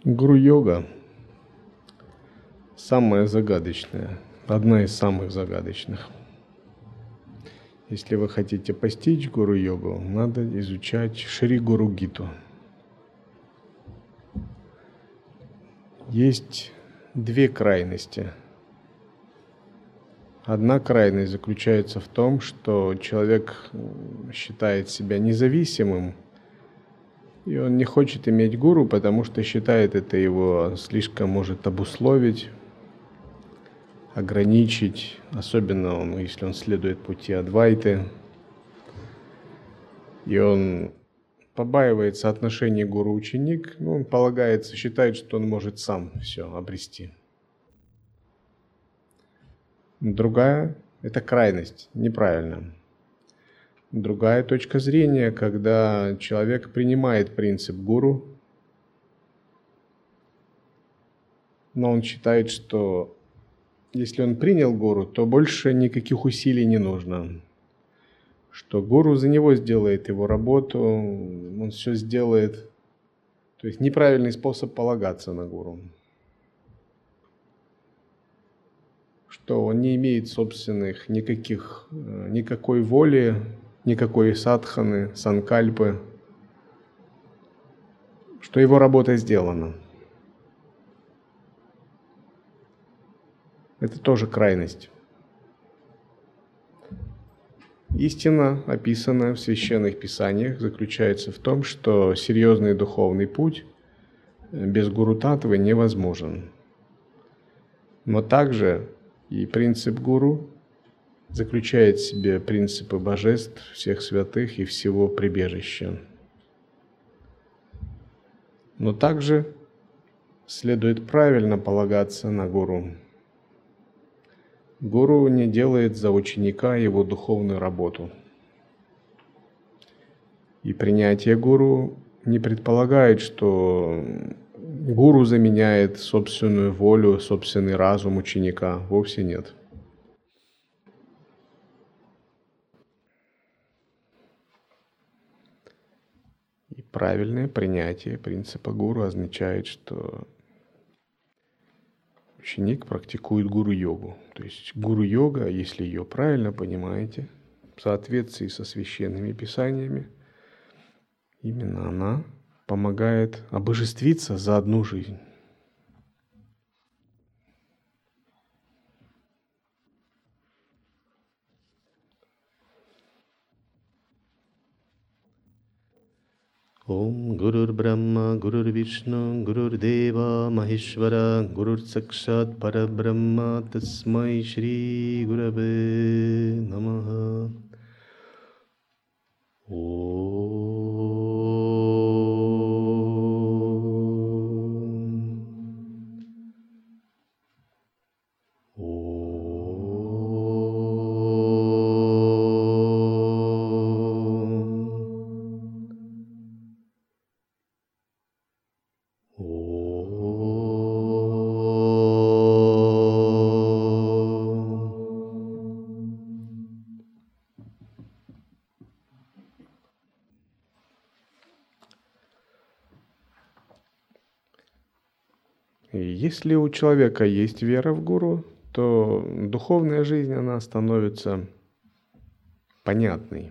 Гуру-йога самая загадочная, одна из самых загадочных. Если вы хотите постичь гуру-йогу, надо изучать Шри Гуру Гиту. Есть две крайности. Одна крайность заключается в том, что человек считает себя независимым, и он не хочет иметь гуру, потому что считает, это его слишком может обусловить, ограничить, особенно если он следует пути Адвайты, и он побаивается отношений гуру-ученик, он полагается, считает, что он может сам все обрести. Другая – это крайность, неправильно. Другая точка зрения, когда человек принимает принцип гуру, но он считает, что если он принял гуру, то больше никаких усилий не нужно. Что гуру за него сделает его работу, он все сделает. То есть неправильный способ полагаться на гуру. Что он не имеет собственных никакой воли, никакой садханы, санкальпы, что его работа сделана. Это тоже крайность. Истина, описанная в священных писаниях, заключается в том, что серьезный духовный путь без гуру-татвы невозможен. Но также и принцип гуру заключает в себе принципы божеств, всех святых и всего прибежища. Но также следует правильно полагаться на гуру. Гуру не делает за ученика его духовную работу. И принятие гуру не предполагает, что гуру заменяет собственную волю, собственный разум ученика. Вовсе нет. И правильное принятие принципа гуру означает, что ученик практикует гуру-йогу. То есть гуру-йога, если ее правильно понимаете, в соответствии со священными писаниями, именно она помогает обожествиться за одну жизнь. Ом Гурур Брахма, Гурур Вишну, Гурур Дева, Махешвара, Гурур Сакшат Парабрахма, Тасмай Шри Гураве Намаха. Если у человека есть вера в гуру, то духовная жизнь, она становится понятной.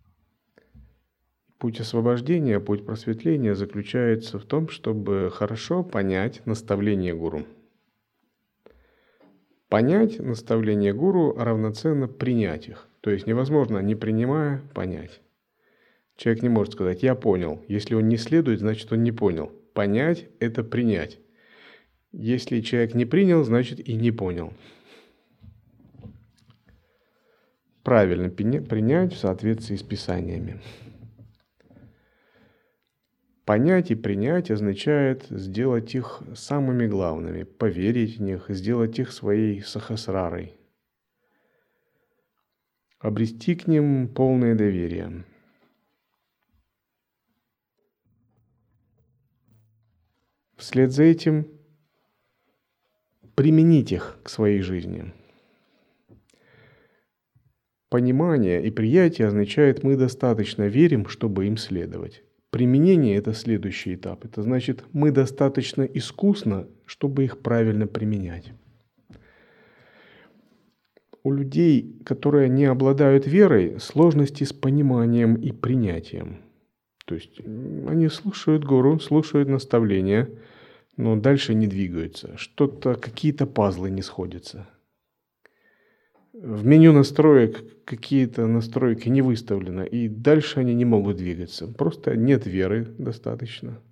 Путь освобождения, путь просветления заключается в том, чтобы хорошо понять наставление гуру. Понять наставление гуру равноценно принять их. То есть невозможно, не принимая, понять. Человек не может сказать «я понял». Если он не следует, значит он не понял. Понять – это принять. Если человек не принял, значит и не понял. Правильно принять в соответствии с писаниями. Понять и принять означает сделать их самыми главными, поверить в них, сделать их своей сахасрарой. Обрести к ним полное доверие. Вслед за этим применить их к своей жизни. Понимание и приятие означает, мы достаточно верим, чтобы им следовать. применение – это следующий этап. Это значит, мы достаточно искусны, чтобы их правильно применять. У людей, которые не обладают верой, сложности с пониманием и принятием. То есть они слушают гуру, слушают наставления, но дальше не двигаются. Какие-то пазлы не сходятся. В меню настроек какие-то настройки не выставлены, и дальше они не могут двигаться. Просто нет веры достаточно.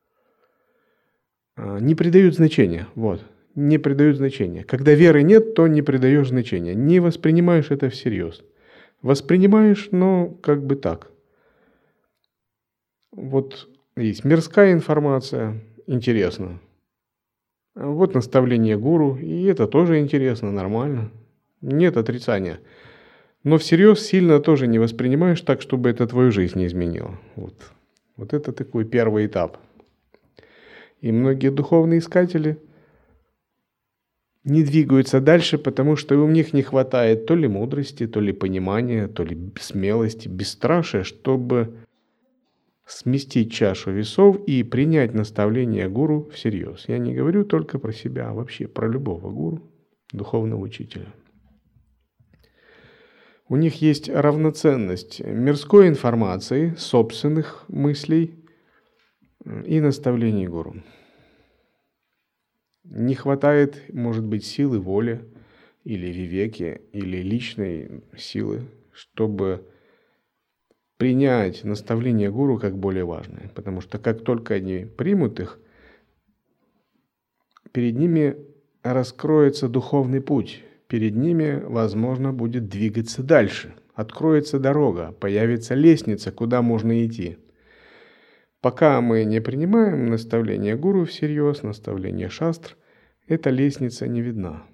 Не придают значения. Не придают значения. Когда веры нет, то не придаешь значения. Не воспринимаешь это всерьез. Воспринимаешь, но как бы так. Есть мирская информация, интересно. Наставление гуру, и это тоже интересно, нормально. Нет отрицания. Но всерьез сильно тоже не воспринимаешь так, чтобы это твою жизнь не изменило. Вот это такой первый этап. И многие духовные искатели не двигаются дальше, потому что у них не хватает то ли мудрости, то ли понимания, то ли смелости, бесстрашия, чтобы сместить чашу весов и принять наставление гуру всерьез. Я не говорю только про себя, а вообще про любого гуру, духовного учителя. У них есть равноценность мирской информации, собственных мыслей и наставлений гуру. Не хватает, может быть, силы воли или вивеки, или личной силы, чтобы принять наставление гуру как более важное. Потому что как только они примут их, перед ними раскроется духовный путь. Перед ними, возможно, будет двигаться дальше. Откроется дорога, появится лестница, куда можно идти. Пока мы не принимаем наставление гуру всерьез, наставление шастр, эта лестница не видна.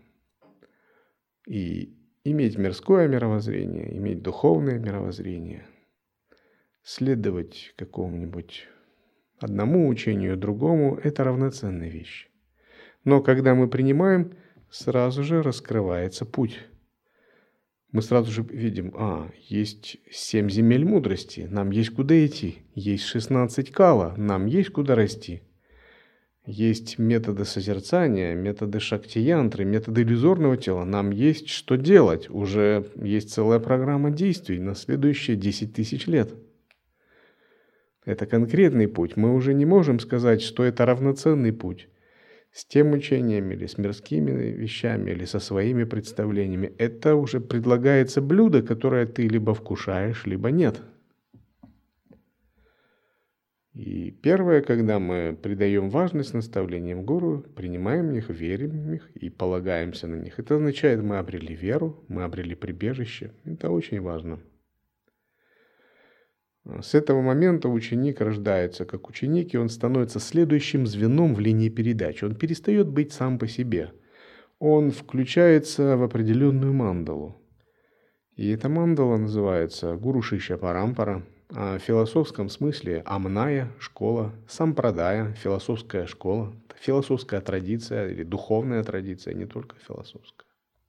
И иметь мирское мировоззрение, иметь духовное мировоззрение, следовать какому-нибудь одному учению, другому – это равноценная вещь. Но когда мы принимаем, сразу же раскрывается путь. Мы сразу же видим, есть 7 земель мудрости, нам есть куда идти. Есть 16 кала, нам есть куда расти. Есть методы созерцания, методы шакти-янтры, методы иллюзорного тела. Нам есть что делать. Уже есть целая программа действий на следующие 10 тысяч лет. Это конкретный путь. Мы уже не можем сказать, что это равноценный путь с тем учением или с мирскими вещами, или со своими представлениями. Это уже предлагается блюдо, которое ты либо вкушаешь, либо нет. И первое, когда мы придаем важность наставлениям гуру, принимаем их, верим в них и полагаемся на них, это означает, мы обрели веру, мы обрели прибежище. Это очень важно. С этого момента ученик рождается как ученик, и он становится следующим звеном в линии передачи. Он перестает быть сам по себе. Он включается в определенную мандалу. И эта мандала называется Гуру Шишья Парампара, а в философском смысле Амная школа, Сампрадая, философская школа, философская традиция или духовная традиция, не только философская.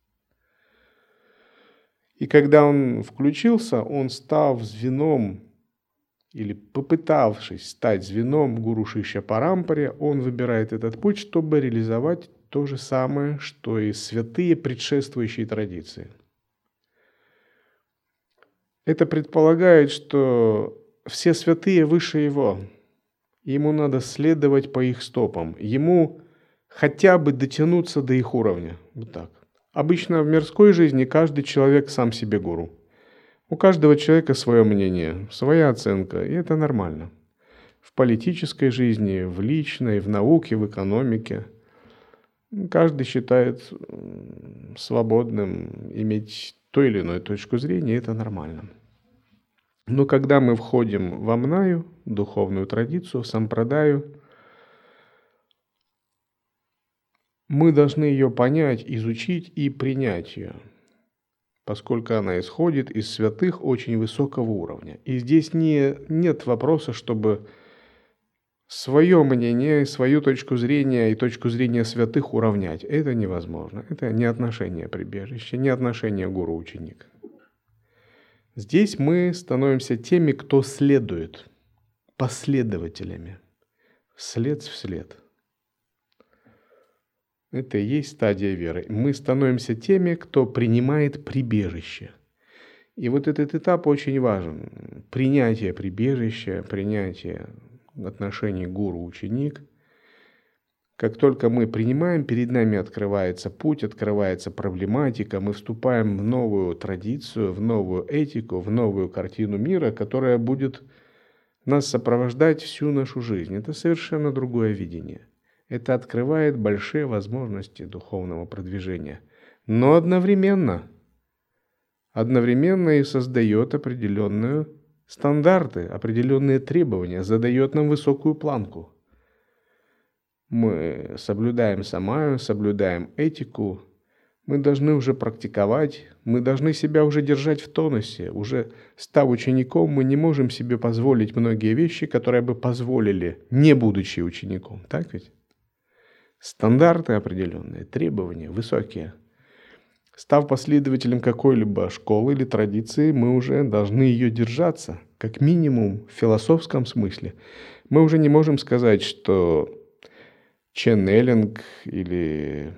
И когда он включился, он став звеном, или попытавшись стать звеном Гуру Шишья Парампаре, он выбирает этот путь, чтобы реализовать то же самое, что и святые предшествующие традиции. Это предполагает, что все святые выше его. Ему надо следовать по их стопам. Ему хотя бы дотянуться до их уровня. Вот так. Обычно в мирской жизни каждый человек сам себе гуру. У каждого человека свое мнение, своя оценка, и это нормально. В политической жизни, в личной, в науке, в экономике. Каждый считает свободным иметь ту или иную точку зрения, и это нормально. Но когда мы входим в Амнаю, духовную традицию, в Сампрадаю, мы должны ее понять, изучить и принять ее, поскольку она исходит из святых очень высокого уровня. И здесь нет вопроса, чтобы свое мнение, свою точку зрения и точку зрения святых уравнять. Это невозможно. Это не отношение прибежища, не отношение гуру-ученика. Здесь мы становимся теми, кто следует. последователями, вслед в след. Это и есть стадия веры. Мы становимся теми, кто принимает прибежище. И вот этот этап очень важен. Принятие прибежища, принятие отношений гуру-ученик. Как только мы принимаем, перед нами открывается путь, открывается проблематика, мы вступаем в новую традицию, в новую этику, в новую картину мира, которая будет нас сопровождать всю нашу жизнь. Это совершенно другое видение. Это открывает большие возможности духовного продвижения. Но одновременно и создает определенные стандарты, определенные требования, задает нам высокую планку. Мы соблюдаем самаю, соблюдаем этику, мы должны уже практиковать, мы должны себя уже держать в тонусе. Уже став учеником, мы не можем себе позволить многие вещи, которые бы позволили, не будучи учеником. Так ведь? Стандарты определенные, требования высокие. Став последователем какой-либо школы или традиции, мы уже должны ее держаться, как минимум в философском смысле. Мы уже не можем сказать, что ченнелинг или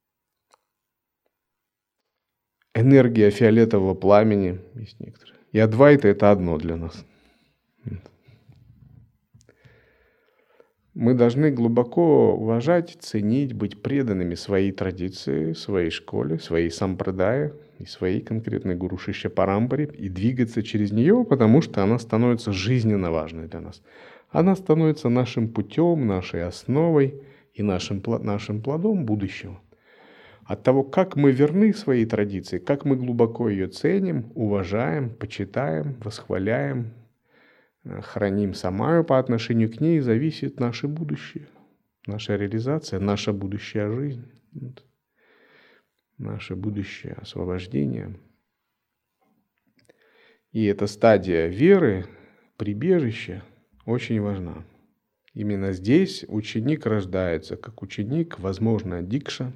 энергия фиолетового пламени, есть некоторые, и адвайта — это одно для нас. Мы должны глубоко уважать, ценить, быть преданными своей традиции, своей школе, своей сампрадае и своей конкретной гуру Шишья Парампаре и двигаться через нее, потому что она становится жизненно важной для нас. Она становится нашим путем, нашей основой и нашим плодом будущего. От того, как мы верны своей традиции, как мы глубоко ее ценим, уважаем, почитаем, восхваляем, храним самаю по отношению к ней, зависит наше будущее, наша реализация, наша будущая жизнь, наше будущее освобождение. И эта стадия веры, прибежища, очень важна. Именно здесь ученик рождается как ученик, возможно, дикша.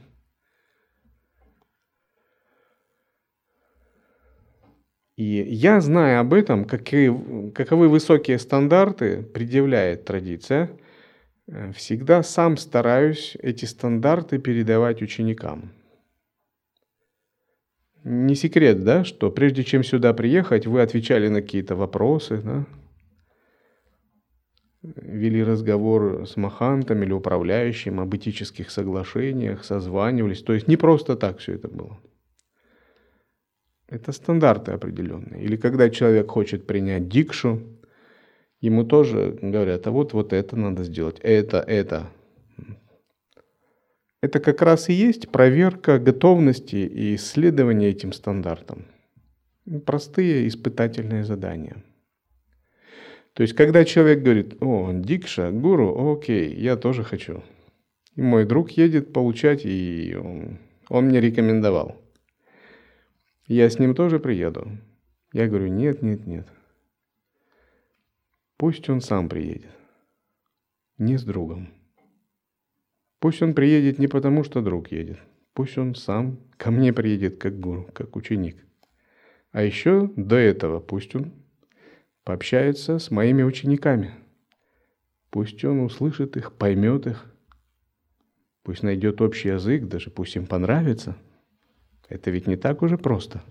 И я, зная об этом, каковы высокие стандарты предъявляет традиция, всегда сам стараюсь эти стандарты передавать ученикам. Не секрет, да, что прежде чем сюда приехать, вы отвечали на какие-то вопросы, да? Вели разговор с махантом или управляющим об этических соглашениях, созванивались. То есть не просто так все это было. Это стандарты определенные. Или когда человек хочет принять дикшу, ему тоже говорят, а вот это надо сделать, это. Это как раз и есть проверка готовности и исследования этим стандартам. Простые испытательные задания. То есть, когда человек говорит, дикша, гуру, окей, я тоже хочу. И мой друг едет получать, и он мне рекомендовал. Я с ним тоже приеду. Я говорю, нет. Пусть он сам приедет. Не с другом. Пусть он приедет не потому, что друг едет. Пусть он сам ко мне приедет как гуру, как ученик. А еще до этого пусть он пообщается с моими учениками. Пусть он услышит их, поймет их. Пусть найдет общий язык, даже пусть им понравится. Это ведь не так уже просто.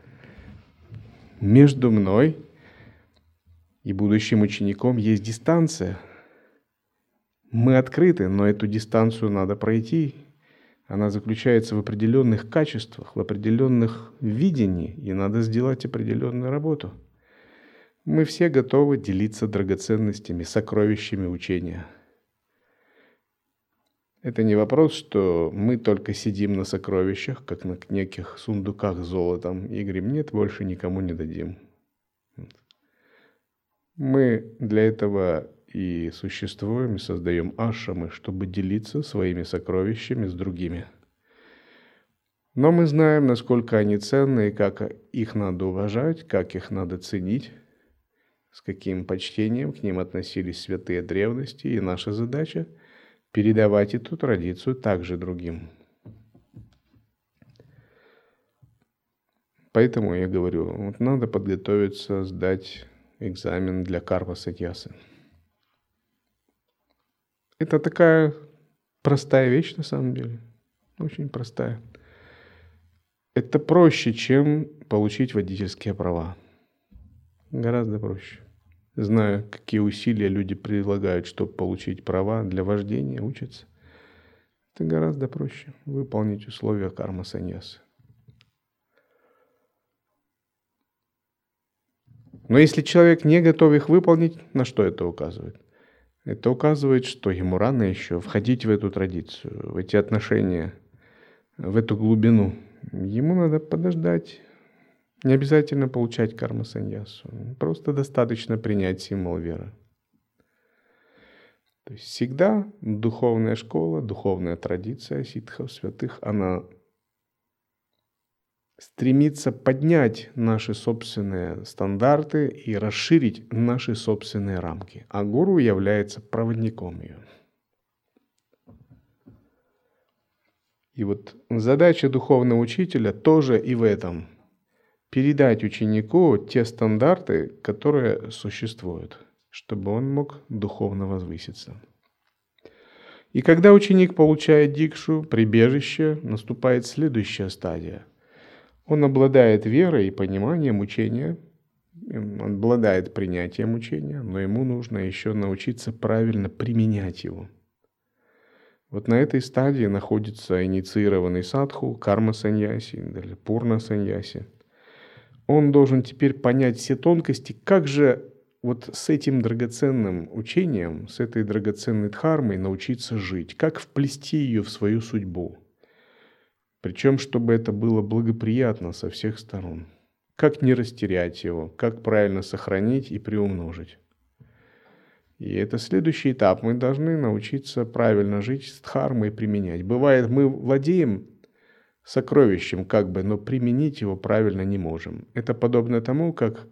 Между мной и будущим учеником есть дистанция. Мы открыты, но эту дистанцию надо пройти. Она заключается в определенных качествах, в определенных видениях, и надо сделать определенную работу. Мы все готовы делиться драгоценностями, сокровищами учения. Это не вопрос, что мы только сидим на сокровищах, как на неких сундуках с золотом, и говорим, нет, больше никому не дадим. Мы для этого и существуем, и создаем ашрамы, чтобы делиться своими сокровищами с другими. Но мы знаем, насколько они ценны, и как их надо уважать, как их надо ценить, с каким почтением к ним относились святые древности, и наша задача — передавать эту традицию также другим. Поэтому я говорю, надо подготовиться, сдать экзамен для карма саньясы. Это такая простая вещь на самом деле. Очень простая. Это проще, чем получить водительские права. Гораздо проще. Зная, какие усилия люди прилагают, чтобы получить права для вождения, учатся. Это гораздо проще выполнить условия карма-саньясы. Но если человек не готов их выполнить, на что это указывает? Это указывает, что ему рано еще входить в эту традицию, в эти отношения, в эту глубину. Ему надо подождать. Не обязательно получать карма-саньясу. Просто достаточно принять символ веры. То есть всегда духовная школа, духовная традиция ситхов, святых, она стремится поднять наши собственные стандарты и расширить наши собственные рамки. А гуру является проводником ее. И вот задача духовного учителя тоже и в этом. Передать ученику те стандарты, которые существуют, чтобы он мог духовно возвыситься. И когда ученик получает дикшу, прибежище, наступает следующая стадия. Он обладает верой и пониманием учения, он обладает принятием учения, но ему нужно еще научиться правильно применять его. Вот на этой стадии находится инициированный садху, карма-саньяси или пурна-саньяси. Он должен теперь понять все тонкости, как же вот с этим драгоценным учением, с этой драгоценной дхармой научиться жить, как вплести ее в свою судьбу. Причем, чтобы это было благоприятно со всех сторон. Как не растерять его, как правильно сохранить и приумножить. И это следующий этап. Мы должны научиться правильно жить с дхармой и применять. Бывает, мы владеем сокровищем, как бы, но применить его правильно не можем. Это подобно тому, как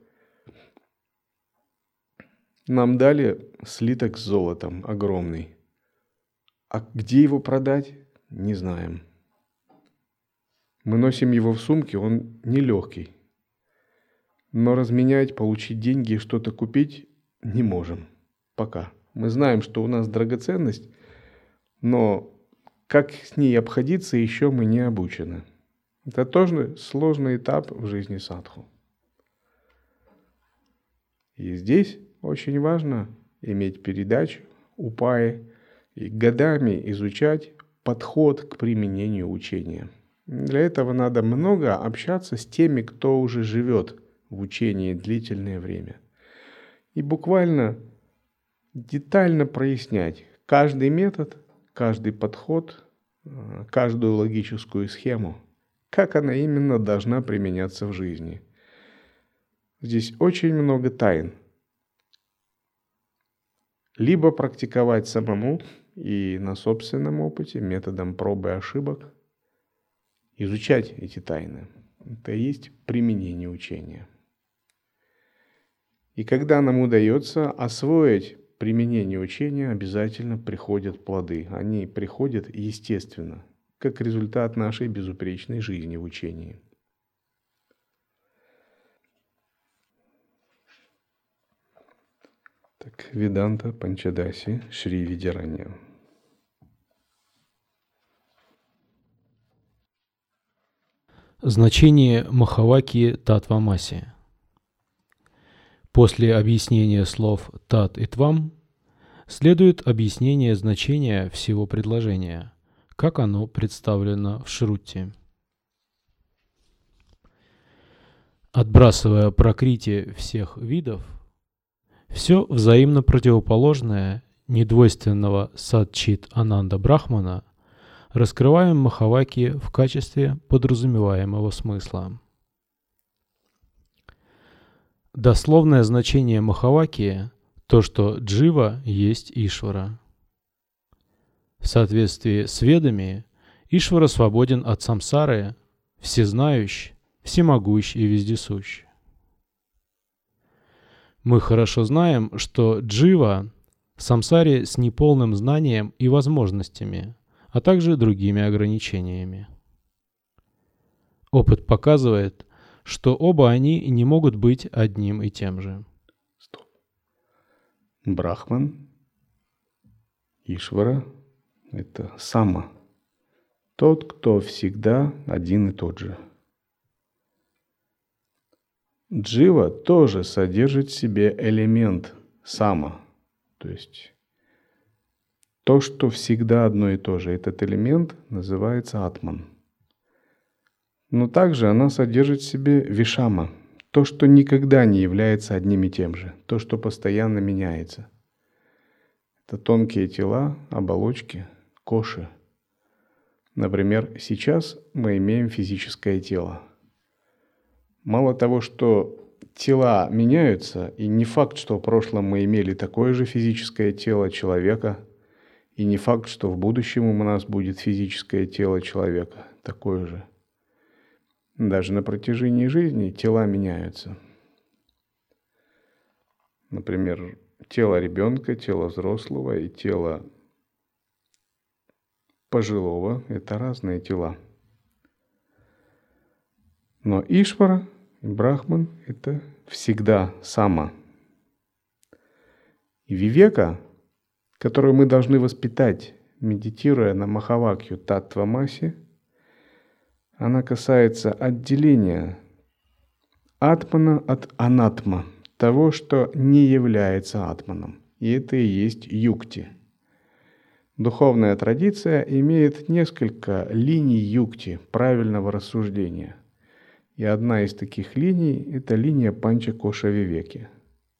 нам дали слиток с золотом огромный. А где его продать, не знаем. Мы носим его в сумке, он нелегкий. Но разменять, получить деньги и что-то купить не можем. Пока. Мы знаем, что у нас драгоценность, но как с ней обходиться, еще мы не обучены. Это тоже сложный этап в жизни садху. И здесь очень важно иметь передачу, упаи и годами изучать подход к применению учения. Для этого надо много общаться с теми, кто уже живет в учении длительное время. И буквально детально прояснять каждый метод, каждый подход, каждую логическую схему, как она именно должна применяться в жизни. Здесь очень много тайн. Либо практиковать самому и на собственном опыте, методом пробы и ошибок, изучать эти тайны. Это и есть применение учения. И когда нам удается освоить применение учения, обязательно приходят плоды. Они приходят естественно, как результат нашей безупречной жизни в учении. Так, Веданта Панчадаси Шри Видяранья. Значение Махаваки Татвамаси. После объяснения слов «тат» и «твам» следует объяснение значения всего предложения, как оно представлено в Шрутти. Отбрасывая пракрити всех видов, все взаимно противоположное недвойственного Садчит Ананда Брахмана раскрываем Махаваки в качестве подразумеваемого смысла. Дословное значение Махаваки – то, что Джива есть Ишвара. В соответствии с ведами, Ишвара свободен от самсары, всезнающ, всемогущ и вездесущ. Мы хорошо знаем, что Джива в самсаре с неполным знанием и возможностями, а также другими ограничениями. Опыт показывает, что оба они не могут быть одним и тем же. Брахман Ишвара – это сама, тот, кто всегда один и тот же. Джива тоже содержит в себе элемент сама, то есть то, что всегда одно и то же. Этот элемент называется атман. Но также она содержит в себе вишама, то, что никогда не является одним и тем же, то, что постоянно меняется. Это тонкие тела, оболочки, коши. Например, сейчас мы имеем физическое тело. Мало того, что тела меняются, и не факт, что в прошлом мы имели такое же физическое тело человека, и не факт, что в будущем у нас будет физическое тело человека такое же. Даже на протяжении жизни тела меняются. Например, тело ребенка, тело взрослого и тело пожилого – это разные тела. Но Ишвара и Брахман – это всегда сама. И вивека, которую мы должны воспитать, медитируя на Махавакью Таттвамаси, она касается отделения атмана от анатма, того, что не является атманом. И это и есть юкти. Духовная традиция имеет несколько линий юкти, правильного рассуждения. И одна из таких линий – это линия Панчакоша Вивеки.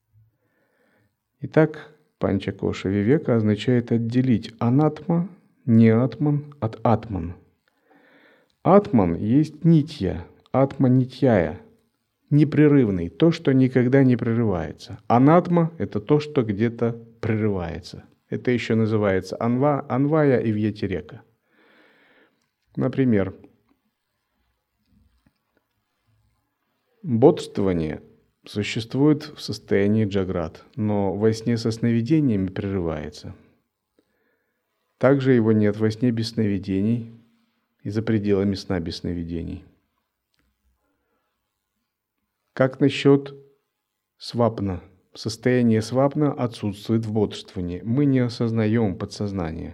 Итак, Панчакоша Вивека означает отделить анатма, не атман, от атман. Атман есть нитья, атма нитьяя, непрерывный, то, что никогда не прерывается. Анатма – это то, что где-то прерывается. Это еще называется анвая и вьятирека. Например, бодрствование существует в состоянии джаграт, но во сне со сновидениями прерывается. Также его нет во сне без сновидений и за пределами сна без сновидений. Как насчет свапна? Состояние свапна отсутствует в бодрствовании. Мы не осознаем подсознание.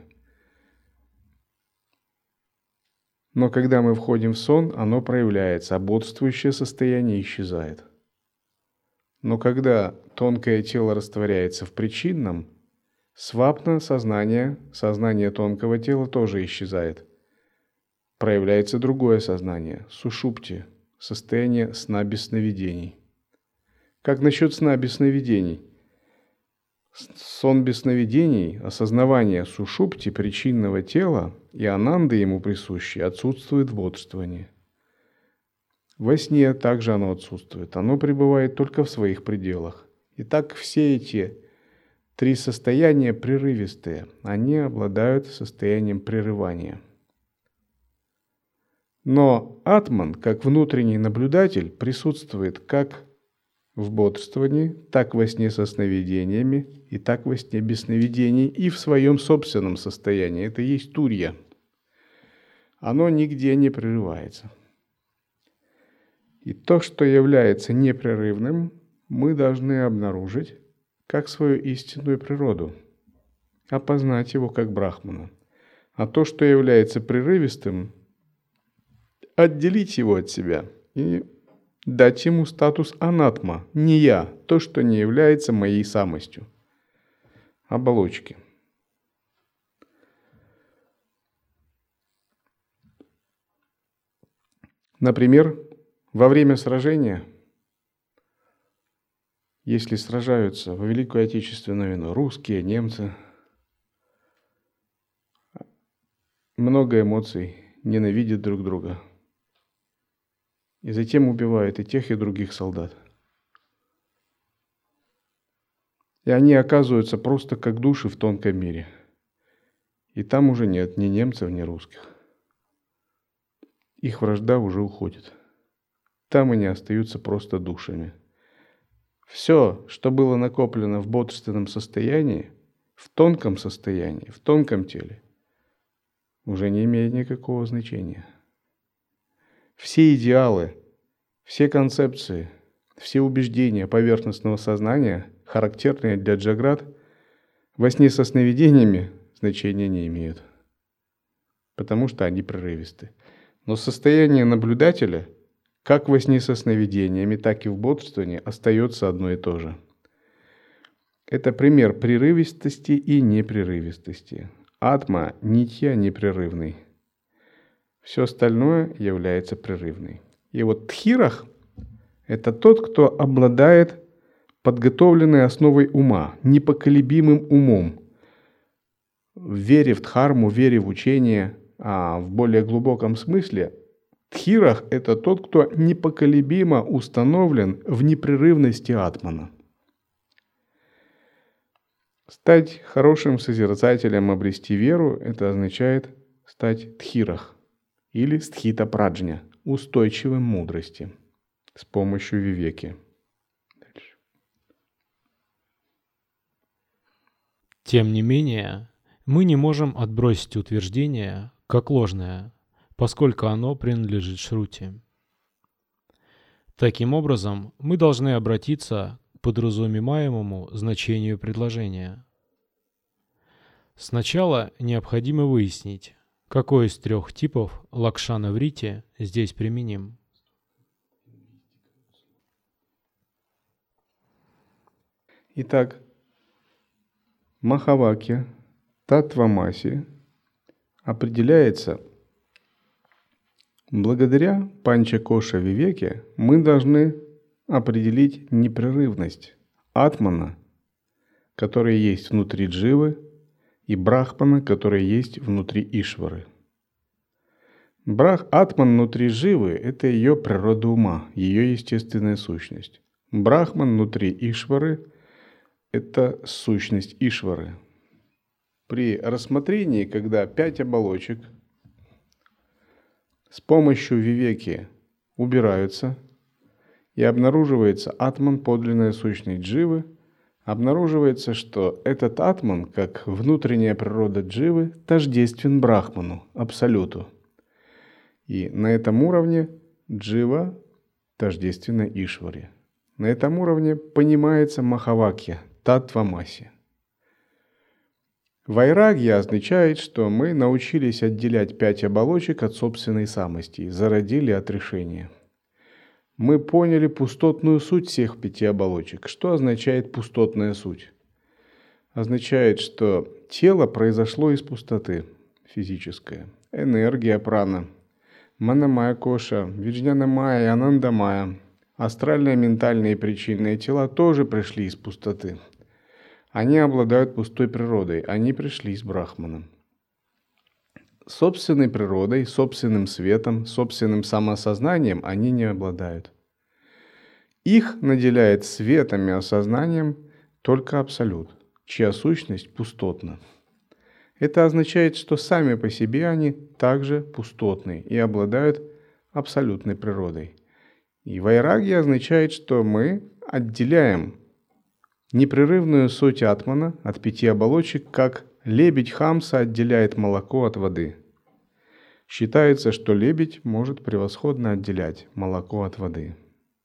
Но когда мы входим в сон, оно проявляется, а бодрствующее состояние исчезает. Но когда тонкое тело растворяется в причинном, свапна сознание тонкого тела тоже исчезает. Проявляется другое сознание, сушупти, состояние сна без сновидений. Как насчет сна без сновидений? Сон без сновидений, осознавание сушупти, причинного тела и ананды ему присущие, отсутствует в бодрствовании. Во сне также оно отсутствует, оно пребывает только в своих пределах. Итак, все эти три состояния прерывистые, они обладают состоянием прерывания. Но атман, как внутренний наблюдатель, присутствует как в бодрствовании, так во сне со сновидениями, и так во сне без сновидений, и в своем собственном состоянии. Это и есть турья. Оно нигде не прерывается. И то, что является непрерывным, мы должны обнаружить как свою истинную природу, опознать его как брахмана. А то, что является прерывистым, отделить его от себя и дать ему статус анатма, не я, то, что не является моей самостью. Оболочки. Например, во время сражения, если сражаются во Великую Отечественную войну русские, немцы, много эмоций, ненавидят друг друга. И затем убивают и тех, и других солдат. И они оказываются просто как души в тонком мире. И там уже нет ни немцев, ни русских. Их вражда уже уходит. Там они остаются просто душами. Все, что было накоплено в бодрственном состоянии, в тонком состоянии, в тонком теле, уже не имеет никакого значения. Все идеалы, все концепции, все убеждения поверхностного сознания, характерные для джаграт, во сне со сновидениями значения не имеют, потому что они прерывисты. Но состояние наблюдателя, как во сне со сновидениями, так и в бодрствовании, остается одно и то же. Это пример прерывистости и непрерывистости. Атма – нитья непрерывный. Все остальное является прерывной. И вот тхирах – это тот, кто обладает подготовленной основой ума, непоколебимым умом, в вере в дхарму, вере в учение, а в более глубоком смысле тхирах – это тот, кто непоколебимо установлен в непрерывности атмана. Стать хорошим созерцателем, обрести веру – это означает стать тхирах или стхита-праджня, устойчивым мудрости с помощью вивеки. Дальше. Тем не менее, мы не можем отбросить утверждение как ложное, поскольку оно принадлежит Шрути. Таким образом, мы должны обратиться к подразумеваемому значению предложения. Сначала необходимо выяснить, какой из трех типов лакшана-врити здесь применим. Итак, Махавакья Татвамаси определяется благодаря Панчакоша Вивеке. Мы должны определить непрерывность атмана, который есть внутри дживы, и брахмана, который есть внутри Ишвары. Атман внутри дживы – это ее природа ума, ее естественная сущность. Брахман внутри Ишвары – это сущность Ишвары. При рассмотрении, когда 5 оболочек с помощью вивеки убираются и обнаруживается атман, подлинная сущность дживы, обнаруживается, что этот атман, как внутренняя природа дживы, тождествен брахману, абсолюту. И на этом уровне джива тождественна Ишваре. На этом уровне понимается Махавакья, Татвамаси. Вайрагья означает, что мы научились отделять 5 оболочек от собственной самости, зародили отрешение. Мы поняли пустотную суть всех 5 оболочек. Что означает пустотная суть? Означает, что тело произошло из пустоты физическое. Энергия прана, манамая коша, виджнанамая и анандамая, астральные, ментальные и причинные тела тоже пришли из пустоты. Они обладают пустой природой, они пришли с брахманом. Собственной природой, собственным светом, собственным самоосознанием они не обладают. Их наделяет светом и осознанием только Абсолют, чья сущность пустотна. Это означает, что сами по себе они также пустотны и обладают абсолютной природой. И вайрагья означает, что мы отделяем непрерывную суть атмана от 5 оболочек, как лебедь Хамса отделяет молоко от воды. Считается, что лебедь может превосходно отделять молоко от воды.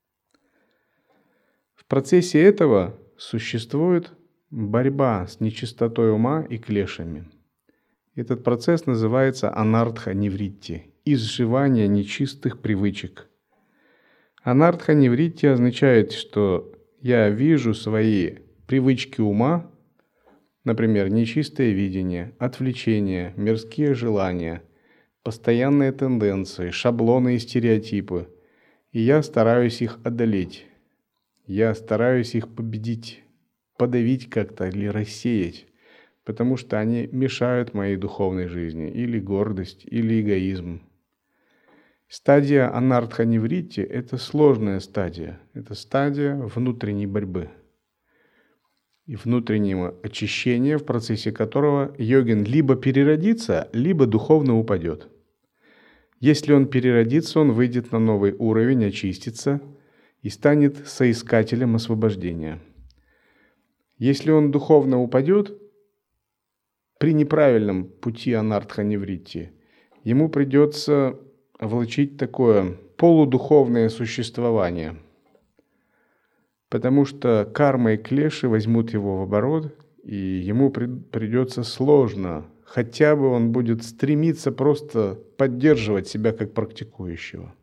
В процессе этого существует борьба с нечистотой ума и клешами. Этот процесс называется анартха-нивритти, изживание нечистых привычек. Анартха-нивритти означает, что я вижу свои привычки ума, например, нечистое видение, отвлечения, мирские желания, постоянные тенденции, шаблоны и стереотипы, и я стараюсь их одолеть. Я стараюсь их победить, подавить как-то или рассеять, потому что они мешают моей духовной жизни, или гордость, или эгоизм. Стадия анартха-нивритти – это сложная стадия, это стадия внутренней борьбы и внутреннего очищения, в процессе которого йогин либо переродится, либо духовно упадет. Если он переродится, он выйдет на новый уровень, очистится и станет соискателем освобождения. Если он духовно упадет, при неправильном пути анартха-нивритти, ему придется влачить такое полудуховное существование, потому что карма и клеши возьмут его в оборот и ему придется сложно, хотя бы он будет стремиться просто поддерживать себя как практикующего.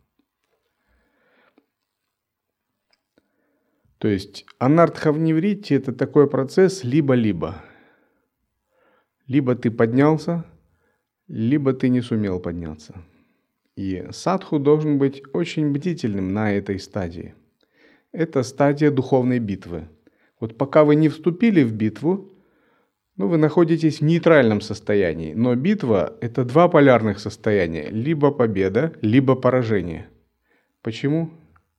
То есть анартха-вневритти – это такой процесс либо-либо. Либо ты поднялся, либо ты не сумел подняться. И садху должен быть очень бдительным на этой стадии. Это стадия духовной битвы. Вот пока вы не вступили в битву, вы находитесь в нейтральном состоянии. Но битва – это два полярных состояния. Либо победа, либо поражение. Почему?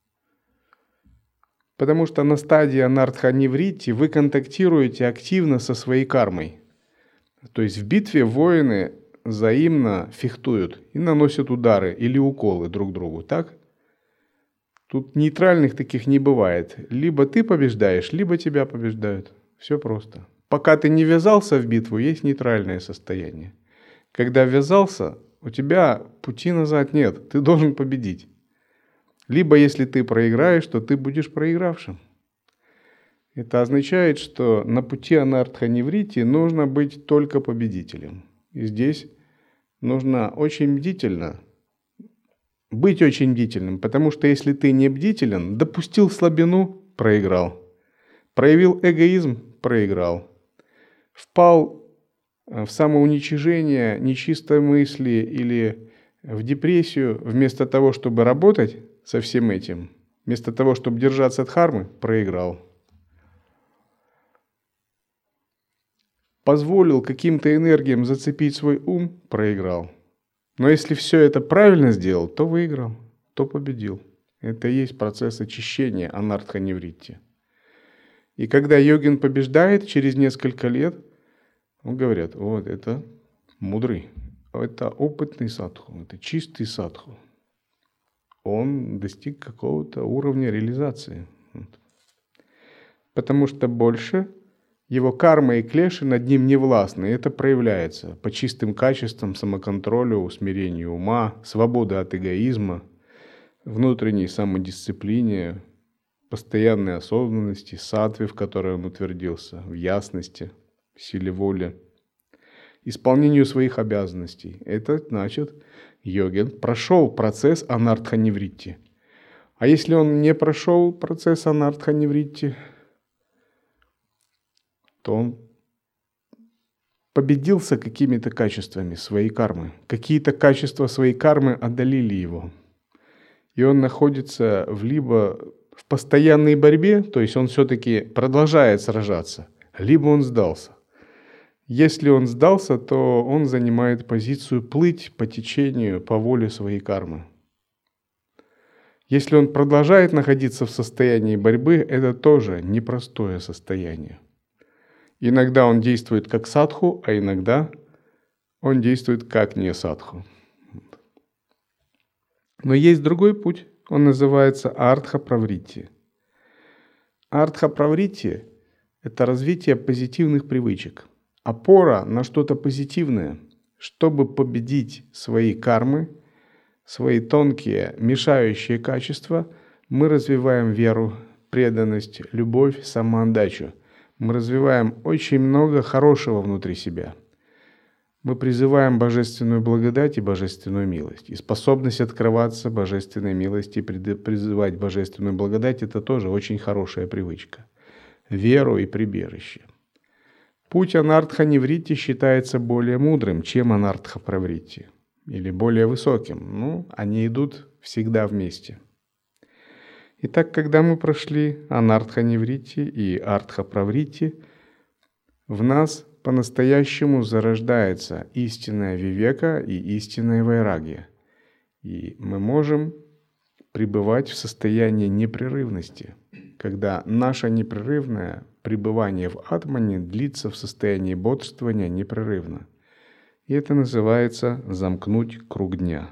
Потому что на стадии анартха-нивритти вы контактируете активно со своей кармой. То есть в битве воины взаимно фехтуют и наносят удары или уколы друг другу, так? Тут нейтральных таких не бывает. Либо ты побеждаешь, либо тебя побеждают. Все просто. Пока ты не ввязался в битву, есть нейтральное состояние. Когда ввязался, у тебя пути назад нет. Ты должен победить. Либо если ты проиграешь, то ты будешь проигравшим. Это означает, что на пути анартха-нивритти нужно быть только победителем. И здесь нужно очень бдительно быть очень бдительным, потому что если ты не бдителен, допустил слабину – проиграл. Проявил эгоизм – проиграл. Впал в самоуничижение, нечистой мысли или в депрессию, вместо того, чтобы работать со всем этим, вместо того, чтобы держаться от дхармы, проиграл. Позволил каким-то энергиям зацепить свой ум, проиграл. Но если все это правильно сделал, то выиграл, то победил. Это и есть процесс очищения анартха-нивритти. И когда йогин побеждает через несколько лет, говорят, вот это мудрый, это опытный садху, это чистый садху. Он достиг какого-то уровня реализации. Потому что больше его карма и клеши над ним не властны. И это проявляется по чистым качествам, самоконтролю, усмирению ума, свободы от эгоизма, внутренней самодисциплине, постоянной осознанности, саттве, в которой он утвердился, в ясности, силе воли, исполнению своих обязанностей. Это значит, йогин прошел процесс анартха-нивритти. А если он не прошел процесс анартха-нивритти, то он победился какими-то качествами своей кармы. Какие-то качества своей кармы одолели его. И он находится либо в постоянной борьбе, то есть он все-таки продолжает сражаться, либо он сдался. Если он сдался, то он занимает позицию плыть по течению, по воле своей кармы. Если он продолжает находиться в состоянии борьбы, это тоже непростое состояние. Иногда он действует как садху, а иногда он действует как не садху. Но есть другой путь, он называется артха-правритти. Артха-правритти – это развитие позитивных привычек, опора на что-то позитивное, чтобы победить свои кармы, свои тонкие, мешающие качества, мы развиваем веру, преданность, любовь, самоотдачу. Мы развиваем очень много хорошего внутри себя. Мы призываем божественную благодать и божественную милость. И способность открываться божественной милости, призывать божественную благодать – это тоже очень хорошая привычка. Веру и прибежище. Путь анартха-нивритти считается более мудрым, чем анартха-правритти. Или более высоким. Они идут всегда вместе. Итак, когда мы прошли анартха-нивритти и артха-правритти, в нас по-настоящему зарождается истинная вивека и истинная вайрагья. И мы можем пребывать в состоянии непрерывности, когда наше непрерывное пребывание в атмане длится в состоянии бодрствования непрерывно. И это называется «замкнуть круг дня».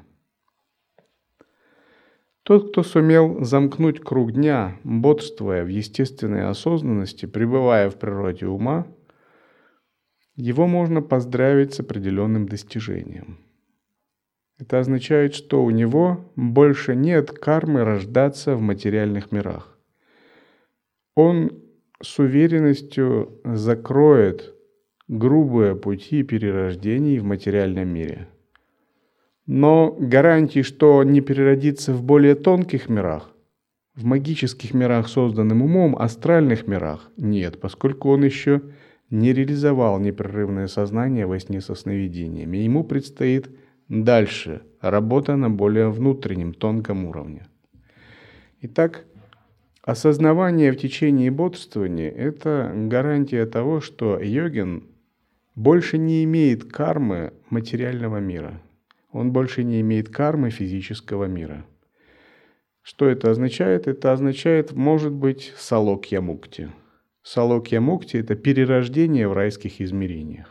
Тот, кто сумел замкнуть круг дня, бодрствуя в естественной осознанности, пребывая в природе ума, его можно поздравить с определенным достижением. Это означает, что у него больше нет кармы рождаться в материальных мирах. Он с уверенностью закроет грубые пути перерождений в материальном мире. Но гарантий, что не переродится в более тонких мирах, в магических мирах, созданным умом, астральных мирах, нет, поскольку он еще не реализовал непрерывное сознание во сне со сновидениями. Ему предстоит дальше работа на более внутреннем, тонком уровне. Итак, осознавание в течение бодрствования – это гарантия того, что йогин больше не имеет кармы материального мира. Он больше не имеет кармы физического мира. Что это означает? Это означает, может быть, салокья-мукти. Салокья-мукти – это перерождение в райских измерениях.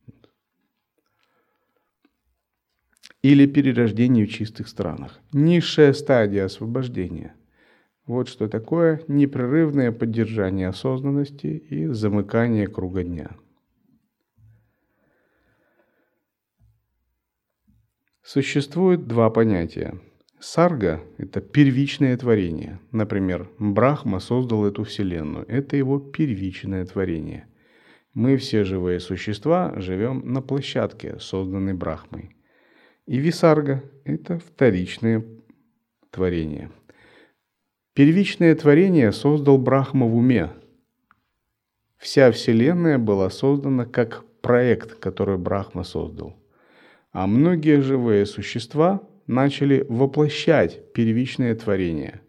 Или перерождение в чистых странах. Низшая стадия освобождения. Вот что такое непрерывное поддержание осознанности и замыкание круга дня. Существует два понятия. Сарга – это первичное творение. Например, Брахма создал эту вселенную. Это его первичное творение. Мы все живые существа живем на площадке, созданной Брахмой. И Висарга – это вторичное творение. Первичное творение создал Брахма в уме. Вся вселенная была создана как проект, который Брахма создал. А многие живые существа начали воплощать первичное творение.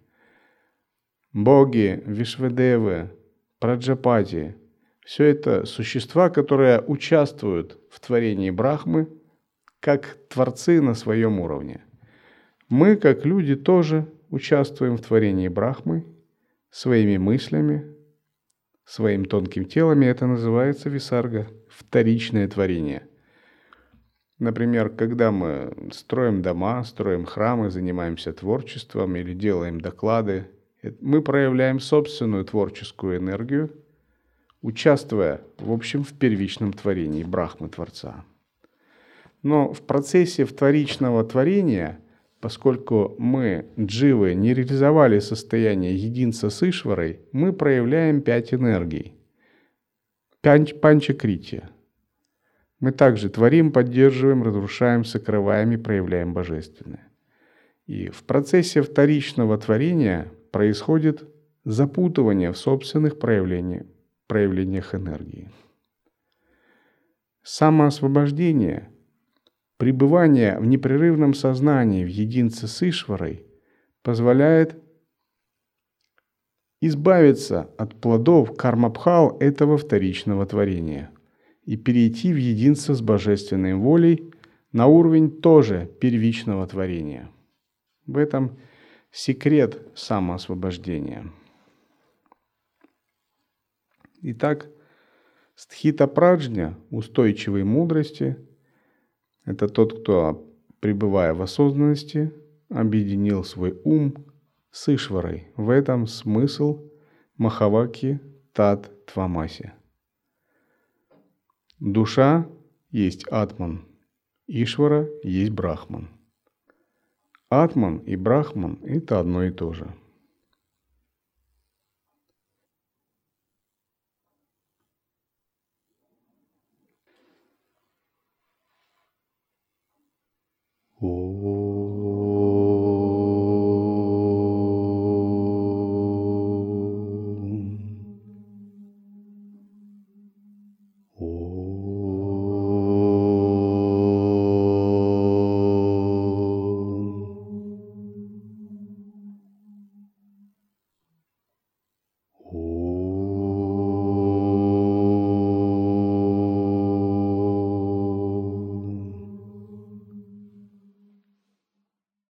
Боги, Вишвадевы, Праджапати – все это существа, которые участвуют в творении Брахмы как творцы на своем уровне. Мы, как люди, тоже участвуем в творении Брахмы своими мыслями, своим тонким телом, и это называется висарга, вторичное творение. Например, когда мы строим дома, строим храмы, занимаемся творчеством или делаем доклады, мы проявляем собственную творческую энергию, участвуя, в общем, в первичном творении Брахмы Творца. Но в процессе вторичного творения, поскольку мы, дживы, не реализовали состояние единства с Ишварой, мы проявляем 5 энергий. Панчакрития. Мы также творим, поддерживаем, разрушаем, сокрываем и проявляем божественное. И в процессе вторичного творения происходит запутывание в собственных проявлениях энергии. Самоосвобождение, пребывание в непрерывном сознании в единстве с Ишварой позволяет избавиться от плодов кармабхал этого вторичного творения и перейти в единство с божественной волей на уровень тоже первичного творения. В этом секрет самоосвобождения. Итак, стхита-праджня, устойчивой мудрости, это тот, кто, пребывая в осознанности, объединил свой ум с Ишварой. В этом смысл Махаваки Тат Твамаси. Душа есть Атман, Ишвара есть Брахман. Атман и Брахман – это одно и то же. О